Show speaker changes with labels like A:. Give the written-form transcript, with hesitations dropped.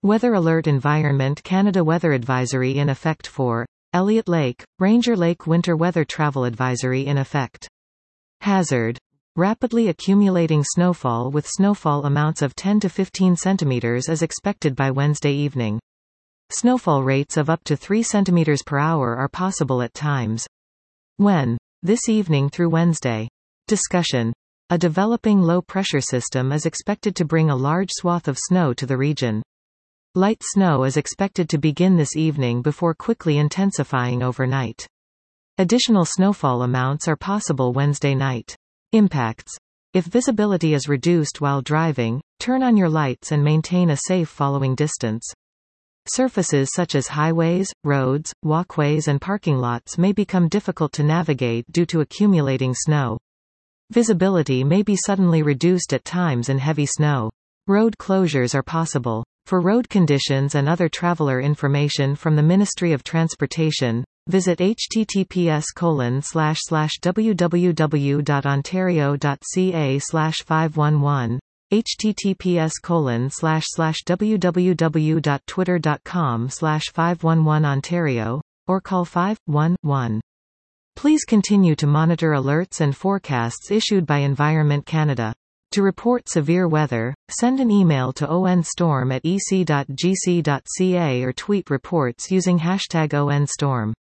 A: Weather Alert Environment Canada Weather Advisory in effect for Elliott Lake, Ranger Lake Winter Weather Travel Advisory in effect. Hazard. Rapidly accumulating snowfall with snowfall amounts of 10 to 15 centimeters is expected by Wednesday evening. Snowfall rates of up to 3 centimeters per hour are possible at times. When? This evening through Wednesday. Discussion. A developing low-pressure system is expected to bring a large swath of snow to the region. Light snow is expected to begin this evening before quickly intensifying overnight. Additional snowfall amounts are possible Wednesday night. Impacts. If visibility is reduced while driving, turn on your lights and maintain a safe following distance. Surfaces such as highways, roads, walkways and parking lots may become difficult to navigate due to accumulating snow. Visibility may be suddenly reduced at times in heavy snow. Road closures are possible. For road conditions and other traveler information from the Ministry of Transportation, visit https://www.ontario.ca/511, https://www.twitter.com/511ontario, or call 511. Please continue to monitor alerts and forecasts issued by Environment Canada. To report severe weather, send an email to onstorm@ec.gc.ca or tweet reports using #ONStorm.